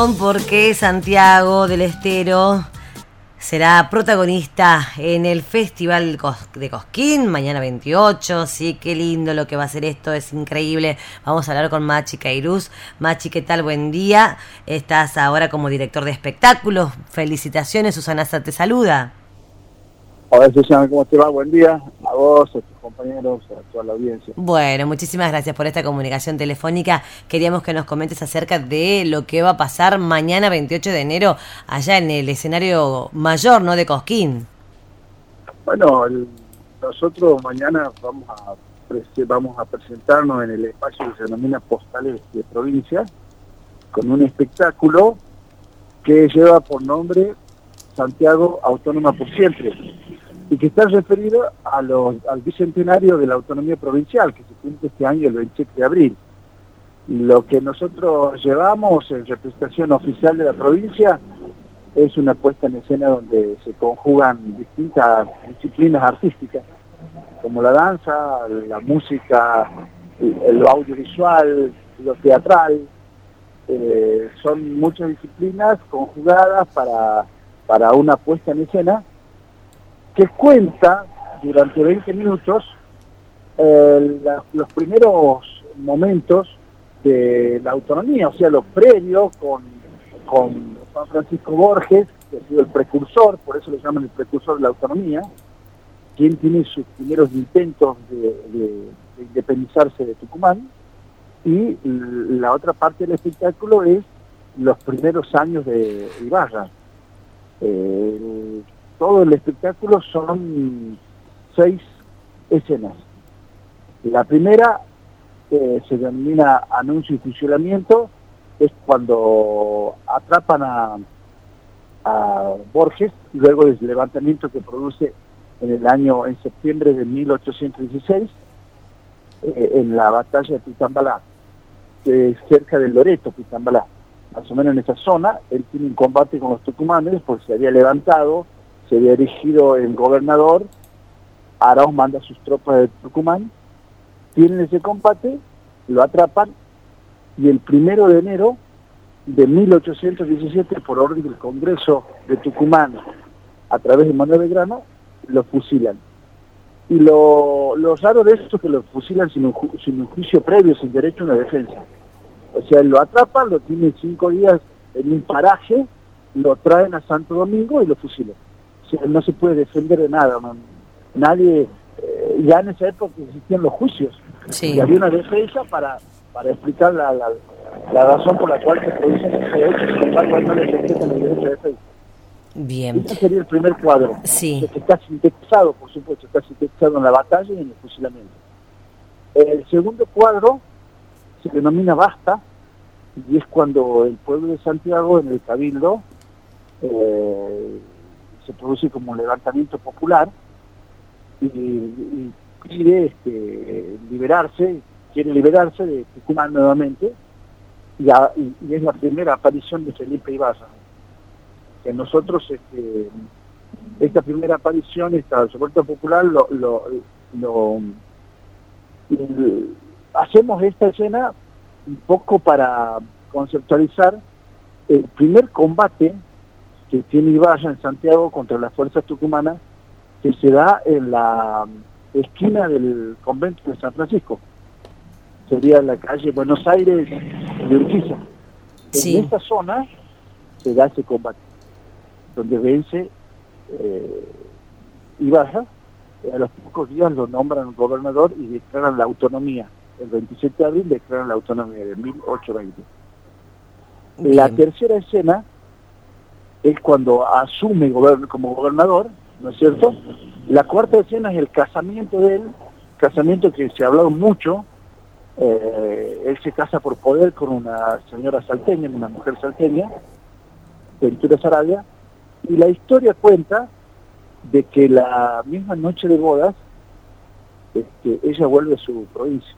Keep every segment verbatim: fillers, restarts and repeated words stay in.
atención porque Santiago del Estero será protagonista en el Festival de Cosquín, mañana veintiocho. Sí, qué lindo lo que va a ser esto, es increíble. Vamos a hablar con Machi Cairuz. Machi, ¿qué tal? Buen día. Estás ahora como director de espectáculos. Felicitaciones, Susana Sá te saluda. Hola Susana, ¿cómo te va? Buen día a vos, a tus compañeros, a toda la audiencia. Bueno, muchísimas gracias por esta comunicación telefónica. Queríamos que nos comentes acerca de lo que va a pasar mañana veintiocho de enero allá en el escenario mayor, ¿no?, de Cosquín. Bueno, el, nosotros mañana vamos a vamos a presentarnos en el espacio que se denomina Postales de Provincia con un espectáculo que lleva por nombre Santiago Autónoma por Siempre, y que está referido a los, al bicentenario de la autonomía provincial, que se cumple este año el veintisiete de abril. Lo que nosotros llevamos en representación oficial de la provincia es una puesta en escena donde se conjugan distintas disciplinas artísticas, como la danza, la música, lo audiovisual, lo teatral. Eh, son muchas disciplinas conjugadas para, para una puesta en escena que cuenta durante veinte minutos eh, la, los primeros momentos de la autonomía, o sea, los previos con, con Juan Francisco Borges, que ha sido el precursor, por eso lo llaman el precursor de la autonomía, quien tiene sus primeros intentos de, de, de independizarse de Tucumán, y la otra parte del espectáculo es los primeros años de Ibarra. Eh, todo el espectáculo son seis escenas. La primera eh, se denomina anuncio y fusilamiento, es cuando atrapan a, a Borges, luego del levantamiento que produce en el año, en septiembre de mil ochocientos dieciséis, eh, en la batalla de Pitambalá, eh, cerca de Loreto, Pitambalá, más o menos en esa zona. Él tiene un combate con los tucumanes, porque se había levantado, se había erigido el gobernador. Arauz manda a sus tropas de Tucumán, tienen ese combate, lo atrapan, y el primero de enero de mil ochocientos diecisiete, por orden del Congreso de Tucumán, a través de Manuel Belgrano, lo fusilan. Y lo, lo raro de esto es que lo fusilan sin un, ju sin un juicio previo, sin derecho a una defensa. O sea, lo atrapan, lo tienen cinco días en un paraje, lo traen a Santo Domingo y lo fusilan. O sea, no se puede defender de nada, man. Nadie, eh, ya en esa época existían los juicios, sí. Y había una defensa para, para explicar la, la, la razón por la cual se producen esos hechos, sin embargo no les respetan el derecho de defensa. Bien. Ese sería el primer cuadro, sí. que está sintetizado, por supuesto, está sintetizado en la batalla y en el fusilamiento. El segundo cuadro se denomina Basta, y es cuando el pueblo de Santiago, en el Cabildo, eh, se produce como un levantamiento popular y, y pide este, liberarse, quiere liberarse de Tucumán nuevamente, y, a, y, y es la primera aparición de Felipe Ibarra. Que nosotros, este, esta primera aparición, esta revuelta popular, lo, lo, lo, lo hacemos esta escena un poco para conceptualizar el primer combate que tiene Ibarra en Santiago contra las fuerzas tucumanas, que se da en la esquina del convento de San Francisco. Sería la calle Buenos Aires de Urquiza. Sí. En esta zona se da ese combate, donde vence eh, Ibarra. A los pocos días lo nombran gobernador y declaran la autonomía. El veintisiete de abril declaran la autonomía de mil ochocientos veinte. Bien. La tercera escena es cuando asume gobern como gobernador, ¿no es cierto? La cuarta escena es el casamiento de él, casamiento que se ha hablado mucho. Eh, él se casa por poder con una señora salteña, una mujer salteña, Ventura Sarabia, y la historia cuenta de que la misma noche de bodas este, ella vuelve a su provincia,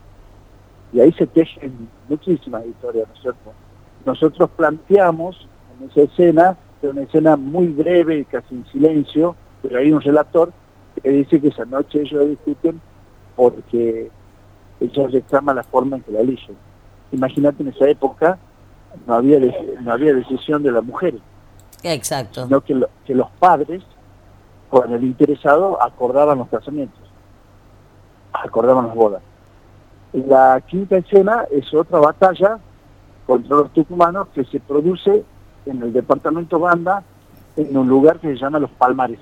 y ahí se tejen muchísimas historias, ¿no es cierto? Nosotros planteamos en esa escena, es una escena muy breve y casi en silencio, pero hay un relator que dice que esa noche ellos discuten porque ella reclama la forma en que la eligen. Imagínate en esa época no había no había decisión de la mujer. Exacto. Sino que, lo, que los padres, con el interesado, acordaban los casamientos, acordaban las bodas. La quinta escena es otra batalla contra los tucumanos que se produce en el departamento Banda, en un lugar que se llama Los Palmares.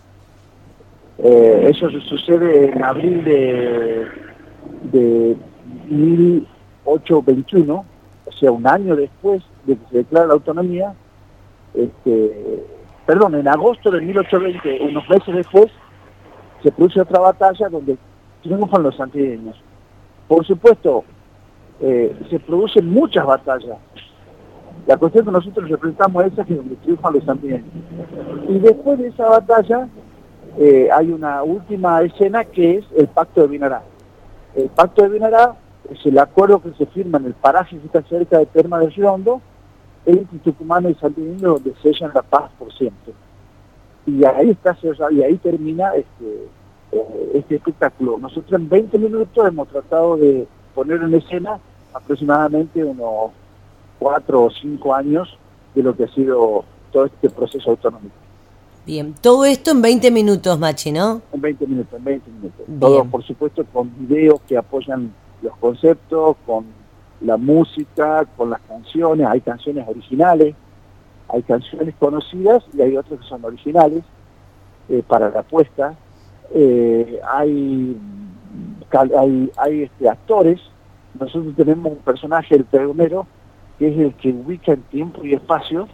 Eh, eso sucede en abril de, de mil ochocientos veintiuno, o sea, un año después de que se declara la autonomía. Este, perdón, en agosto de mil ochocientos veinte, unos meses después, se produce otra batalla donde triunfan los santiagueños. Por supuesto, eh, se producen muchas batallas. La cuestión que nosotros representamos es esa, que donde triunfan los santiagueños. Y después de esa batalla, eh, hay una última escena que es el Pacto de Vinará. El Pacto de Vinará es el acuerdo que se firma en el paraje que está cerca de Terma del Girondo, entre Tucumán y Santiagueño, donde sellan la paz por siempre. Y ahí está y ahí termina este, eh, este espectáculo. Nosotros en veinte minutos hemos tratado de poner en escena aproximadamente unos cuatro o cinco años de lo que ha sido todo este proceso autonómico. Bien, todo esto en veinte minutos, Machi, ¿no? En veinte minutos, en veinte minutos. Bien. Todo, por supuesto, con videos que apoyan los conceptos, con la música, con las canciones. Hay canciones originales, hay canciones conocidas y hay otras que son originales eh, para la puesta. Eh, hay hay, hay este, actores. Nosotros tenemos un personaje, el pregonero, que es el que ubica en tiempo y espacio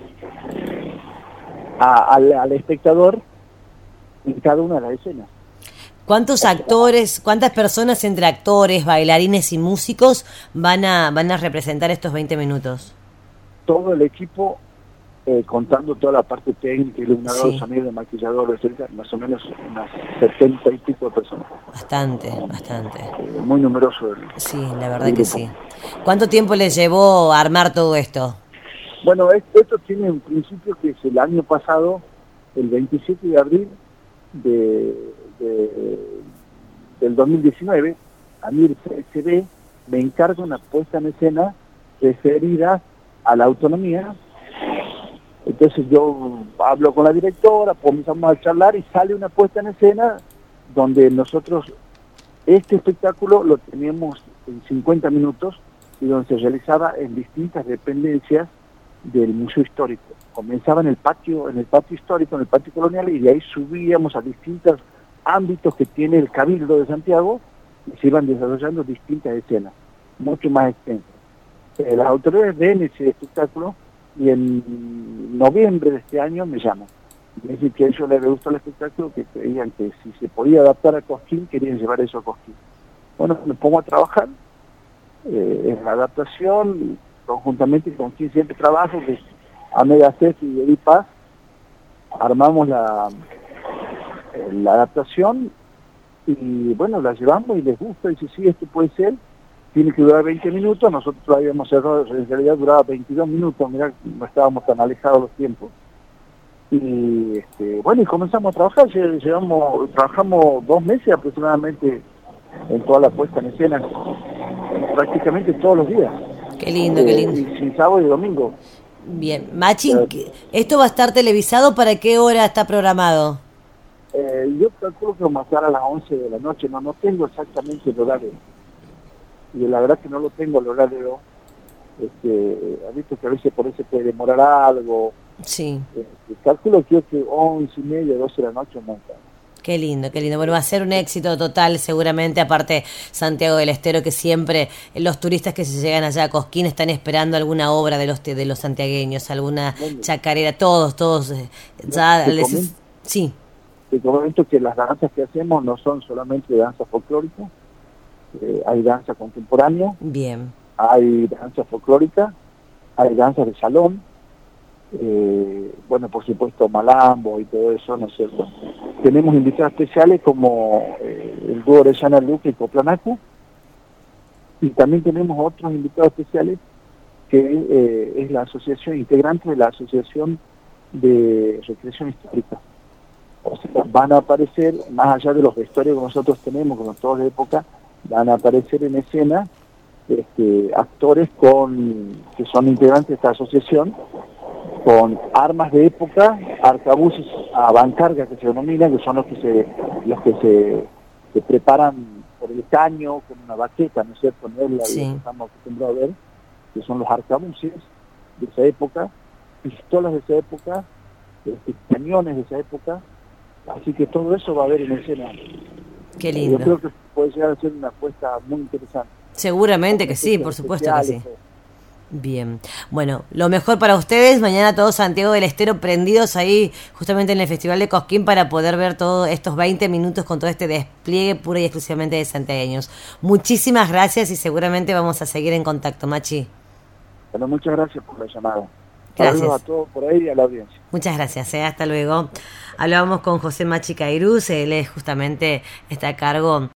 a, al, al espectador en cada una de las escenas. ¿Cuántos actores, cuántas personas entre actores, bailarines y músicos van a van a representar estos veinte minutos? Todo el equipo, eh, contando toda la parte técnica, iluminador, Sí. sonido, maquillador, etcétera, más o menos unas setenta y pico de personas. Bastante, bastante. Eh, muy numeroso. El, Sí, la verdad que sí. ¿Cuánto tiempo les llevó a armar todo esto? Bueno, esto tiene un principio que es el año pasado, el veintisiete de abril de, de, del dos mil diecinueve, a mí el C S B me encarga una puesta en escena referida a la autonomía. Entonces yo hablo con la directora, comenzamos a charlar y sale una puesta en escena donde nosotros este espectáculo lo teníamos en cincuenta minutos y donde se realizaba en distintas dependencias del Museo Histórico. Comenzaba en el patio, en el patio histórico, en el patio colonial, y de ahí subíamos a distintos ámbitos que tiene el Cabildo de Santiago y se iban desarrollando distintas escenas, mucho más extensas. Eh, las autoridades ven ese espectáculo y en noviembre de este año me llaman. Me dicen que a ellos les gustó el espectáculo, que creían que si se podía adaptar a Cosquín, querían llevar eso a Cosquín. Bueno, me pongo a trabajar eh, en la adaptación, conjuntamente con quien siempre trabajo, que es Ameda Cef y Edith Paz. Armamos la, eh, la adaptación y bueno, la llevamos y les gusta, y dice, sí, esto puede ser, tiene que durar veinte minutos, nosotros lo habíamos cerrado, en realidad duraba veintidós minutos, mirá, no estábamos tan alejados los tiempos. Y este, bueno, y comenzamos a trabajar, llevamos, trabajamos dos meses aproximadamente en toda la puesta en escena, prácticamente todos los días. Qué lindo, eh, qué lindo. Y sin sábado y domingo. Bien, Machi, ¿esto va a estar televisado? ¿Para qué hora está programado? Eh, yo calculo que vamos a estar a las once de la noche, no, no tengo exactamente el horario. Y la verdad que no lo tengo el horario. Este, ha visto que a veces por eso puede demorar algo. Sí. Este, calculo que, que once y media, doce de la noche no está. Qué lindo, qué lindo. Bueno, va a ser un éxito total seguramente, aparte Santiago del Estero, que siempre los turistas que se llegan allá a Cosquín están esperando alguna obra de los de los santiagueños, alguna bueno, chacarera, todos, todos. Eh, ya te les... comento, sí. Te comento que las danzas que hacemos no son solamente danzas folclóricas, eh, hay danza contemporánea, bien, hay danza folclórica, hay danza de salón, eh, bueno, por supuesto malambo y todo eso, ¿no es cierto? Tenemos invitados especiales como eh, el dúo Orellana Luque y Coplanacu, y también tenemos otros invitados especiales que eh, es la asociación, integrante de la Asociación de Recreación Histórica. O sea, van a aparecer, más allá de los vestuarios que nosotros tenemos, como todos de época, van a aparecer en escena este, actores con que son integrantes de esta asociación, con armas de época, arcabuces a bancarga que se denominan, que son los que se los que se, se preparan por el caño con una baqueta, ¿no es cierto? No es la Sí. que estamos acostumbrados a ver, que son los arcabuces de esa época, pistolas de esa época, este, cañones de esa época, así que todo eso va a haber en escena. Qué Yo lindo. creo que puede llegar a ser una apuesta muy interesante. Seguramente que sí, por supuesto que sí. Bien, bueno, lo mejor para ustedes, mañana todos Santiago del Estero prendidos ahí justamente en el Festival de Cosquín para poder ver todos estos veinte minutos con todo este despliegue pura y exclusivamente de santiagueños. Muchísimas gracias y seguramente vamos a seguir en contacto, Machi. Bueno, muchas gracias por la llamada. Gracias. Saludos a todos por ahí y a la audiencia. Muchas gracias, ¿eh? Hasta luego. Hablábamos con José Machi Cairuz, él es justamente está a cargo